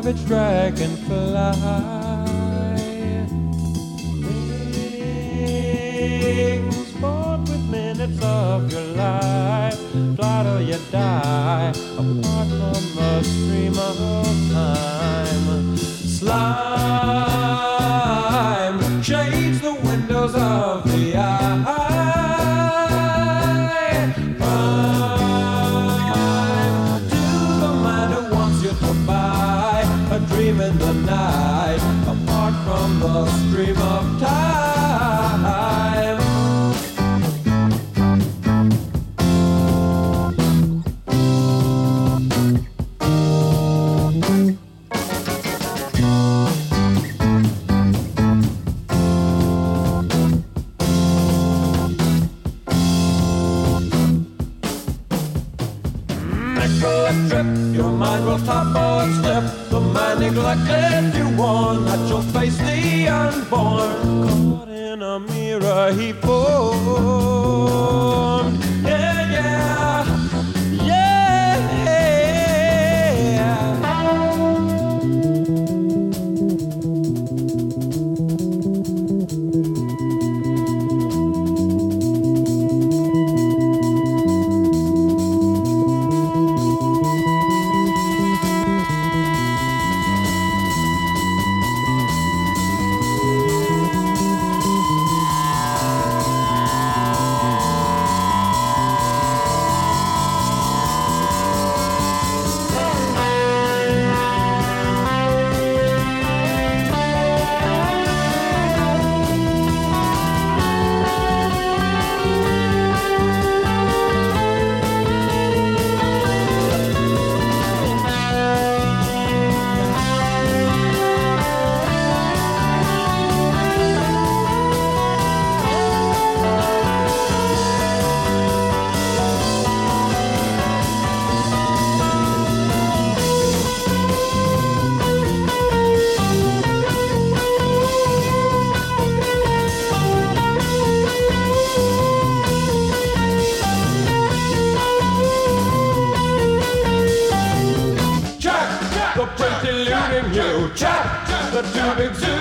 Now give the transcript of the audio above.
savage dragonfly. Rings bought with minutes of your life. Fly till you die, apart from the stream of time. Slime shades the windows of the eye. Crime to the man who wants you to buy a dream in the night, apart from the stream of time. Your mind will topple and slip. The man neglected you warn that you'll face the unborn. Caught in a mirror he formed. Yeah, yeah, yeah. The prince eluding you, Jack, the tube exuding